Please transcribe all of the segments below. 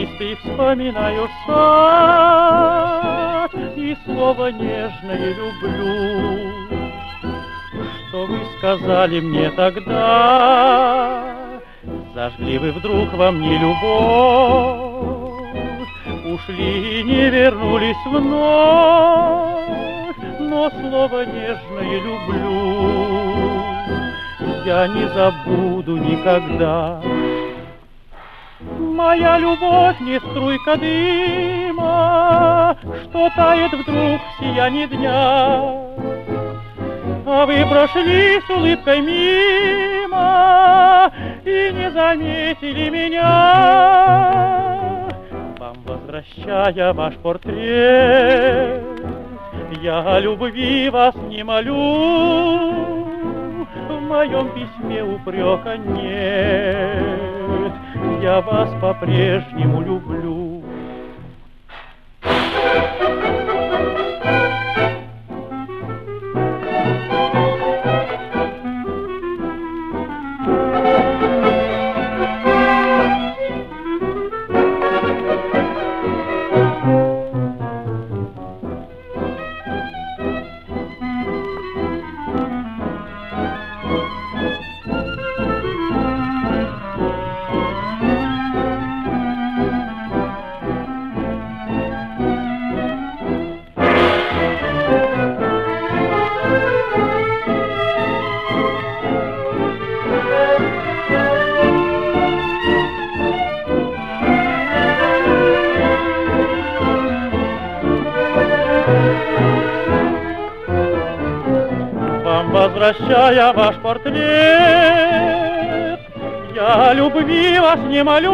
тенистый вспоминаю сад и слово нежное люблю. Что вы сказали мне тогда? Зажгли вы вдруг во мне любовь, ушли и не вернулись вновь, но слово нежное люблю я не забуду никогда. Моя любовь не струйка дыма, что тает вдруг в сиянии дня, а вы прошли с улыбкой мимо и не заметили меня. Вам возвращая ваш портрет, я о любви вас не молю, в моем письме упрека нет, я вас по-прежнему люблю. Возвращая ваш портрет, я любви вас не молю,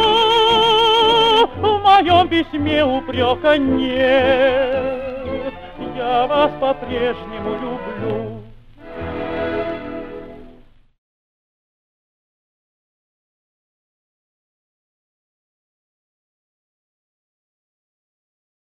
в моем письме упрека нет, я вас по-прежнему люблю.